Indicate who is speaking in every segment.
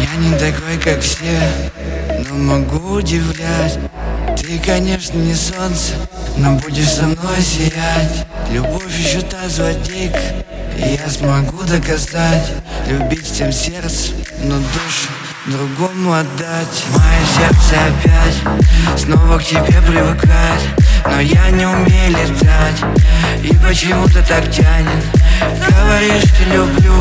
Speaker 1: Я не такой, как все, но могу удивлять. Ты, конечно, не солнце, но будешь со мной сиять. Любовь еще та злодейка, и я смогу доказать. Любить всем сердцем, но душу другому отдать. Мое сердце опять снова к тебе привыкает, но я не умею летать, и почему-то так тянет. Говоришь, ты люблю,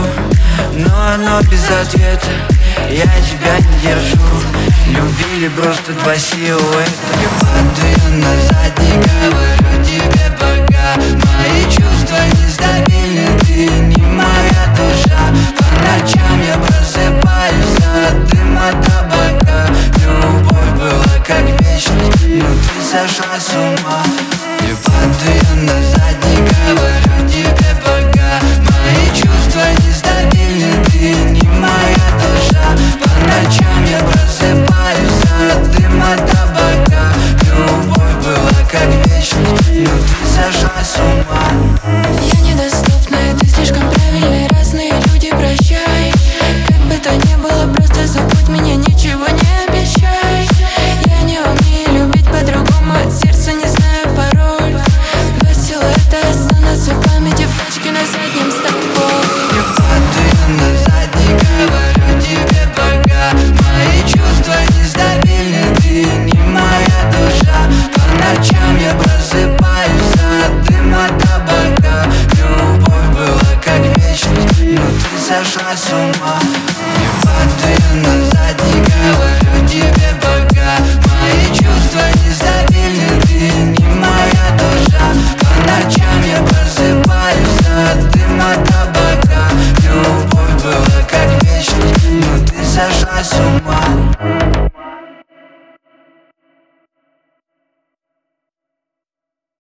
Speaker 1: но оно без ответа. Я тебя не держу, любили просто два силуэта. Падаю назад, не говорю тебе пока. Мои чувства нестабильны, ты не моя душа. По ночам я просыпаюсь от дыма табака. Любовь была как вечность, но ты сошла с ума. Я падаю назад, не говорю тебе пока. Мои чувства нестабильны, ты не моя душа. По ночам я просыпаюсь от дыма табака. Любовь была как вечность, но ты сошла с ума.
Speaker 2: Я недоступна, ты слишком правильный, разные люди, прощай. Как бы то ни было, просто забудь меня, ничего не обещай. Я не умею любить по-другому, от сердца не знаю пароль. Два силуэта останутся в памяти, в тачке на заднем с тобой.
Speaker 1: Я падаю назад, не говорю тебе пока. Мои чувства нестабильны, ты не моя душа. По ночам я просыпаюсь от дыма табака. Любовь была как вечность, но ты сошла с ума. Я падаю назад, не говорю тебе пока. Мои чувства нестабильны, ты не моя душа. По ночам я просыпаюсь от дыма табака. Любовь была как вечность, но ты сошла с ума.